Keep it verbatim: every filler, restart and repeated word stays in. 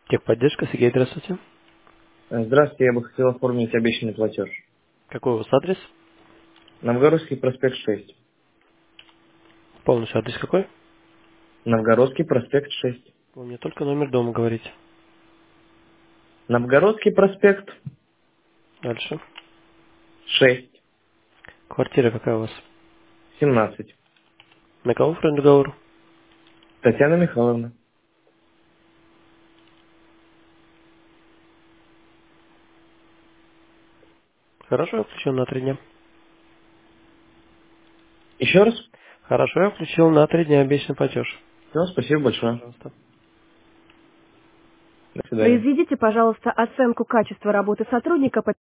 Техподдержка, Сергей, здравствуйте. Э, Здравствуйте, я бы хотел оформить обещанный платеж. Какой у вас адрес? Новгородский проспект шесть. Полностью адрес какой? Новгородский проспект шесть. Вы мне только номер дома говорите. Новгородский проспект Дальше. шесть. Квартира какая у вас? семнадцать. На кого френд договор? Татьяна Михайловна. Хорошо, я включил на три дня. Еще раз? Хорошо, я включил на три дня обещанный платеж. Все, спасибо большое. Пожалуйста. До свидания. Произведите, пожалуйста, оценку качества работы сотрудника по